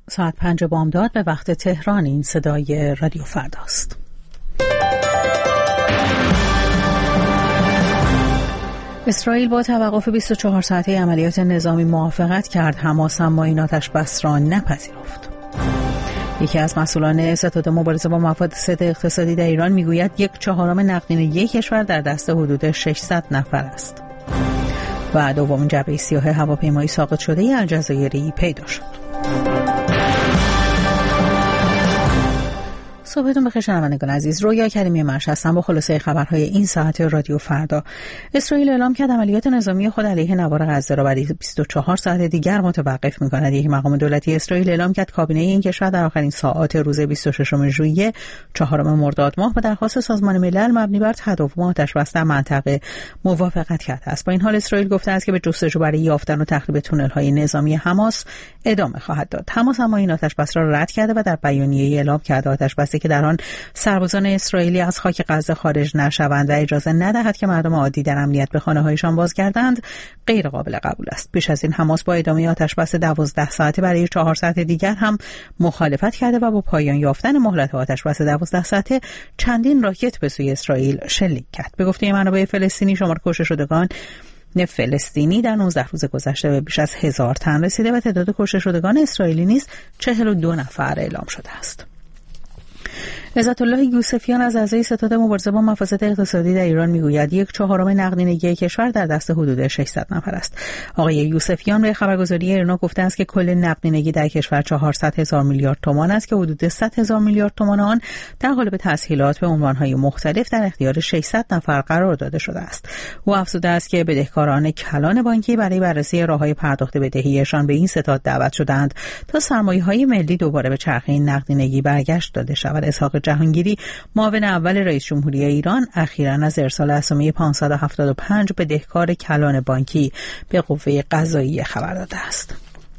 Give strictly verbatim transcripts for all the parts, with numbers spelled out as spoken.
ساعت پنج بامداد به وقت تهران. این صدای رادیو فرداست. اسرائیل با توقف بیست و چهار ساعته عملیات نظامی موافقت کرد، حماس اما این آتش بس را نپذیرفت. یکی از مسئولان ستاد مبارزه با مفاسد اقتصادی در ایران میگوید یک چهارم نقدینگی کشور در دست حدود ششصد نفر است. و دومین جعبه سیاه هواپیمایی ساقط شده الجزایری پیدا شد. صبحتون بخیر شنوندگان عزیز. رویا کریمی مرش هستم با خلاصه خبرهای این ساعت رادیو فردا. اسرائیل اعلام کرد عملیات نظامی خود علیه نوار غزه را برای بیست و چهار ساعت دیگر متوقف می‌کند. یک مقام دولتی اسرائیل اعلام کرد کابینه این کشور در آخرین ساعات روز بیست و ششم ژوئیه چهارم مرداد ماه به درخواست سازمان ملل مبنی بر تداوم آتش‌بس در منطقه موافقت کرده است. با این حال اسرائیل گفته است که به جستجو برای یافتن و تخریب تونل‌های نظامی حماس ادامه خواهد داد. حماس اما این آتش‌بس را رد کرده و در بیانیه‌ای اعلام کرده آتش‌بسی که در آن سربازان اسرائیلی از خاک غزه خارج نشوند و اجازه ندهد که مردم عادی در امنیت به خانه‌هایشان بازگردند غیر قابل قبول است. پیش از این حماس با ادامه آتش‌بس دوازده ساعته برای چهار ساعت دیگر هم مخالفت کرده و با پایان یافتن مهلت آتش‌بس دوازده ساعته چندین راکت به سوی اسرائیل شلیک کرد. به گفته منابع فلسطینی شمار کشته شدگان فلسطینی در نوزده روز گذشته به بیش از هزار تن رسیده و تعداد کشته شدگان اسرائیلی نیز چهل و دو نفر اعلام شده است. عزت الله یوسفیان از اعضای ستاد مبارزه با مفاسد اقتصادی در ایران میگوید یک چهارم نقدینگی کشور در دست حدود ششصد نفر است. آقای یوسفیان به خبرگزاری ایرنا گفته است که کل نقدینگی در کشور چهارصد هزار میلیارد تومان است که حدود صد هزار میلیارد تومان آن در قالب تسهیلات به عنوانهای مختلف در اختیار ششصد نفر قرار داده شده است. او افزوده است که بدهکاران کلان بانکی برای بررسی راههای پرداخت بدهیشان به این ستاد دعوت شدند تا سرمایه‌های ملی دوباره به چرخه نقدینگی برگشت داده شود. اسحاق جهانگیری معاون اول رئیس جمهوری ایران اخیراً از ارسال اسامی پانصد و هفتاد و پنج بدهکار کلان بانکی به قوه قضاییه خبر داده است.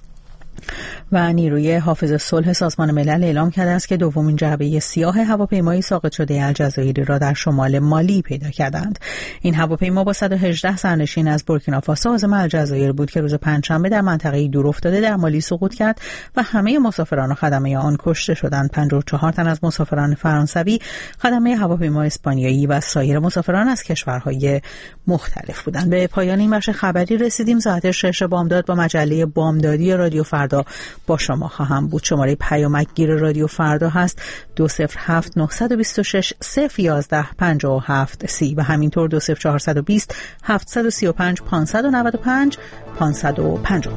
و نیروی حافظ صلح سازمان ملل اعلام کرده است که دومین جعبه سیاه هواپیمایی ساقط شده الجزایری را در شمال مالی پیدا کردند. این هواپیما با صد و هجده سرنشین از بورکینافاسو عازم الجزایر بود که روز پنجشنبه در منطقه دور افتاده در مالی سقوط کرد و همه مسافران و خدمه آن کشته شدند. پنجاه و چهار تن از مسافران فرانسوی، خدمه هواپیما اسپانیایی و سایر مسافران از کشورهای مختلف بودند. به پایان این بخش خبری رسیدیم. ساعت شش بامداد با مجله بامدادی رادیو فردا با شما خواهم بود. شماره پیامک گیر رادیو فردا هست دو صفر هفت نه دو شش صفر یازده پنجاه و هفت سی و همینطور دو صفر چهار دو صفر هفت سه پنج پانصد و نود و پنج پانصد و پنجاه.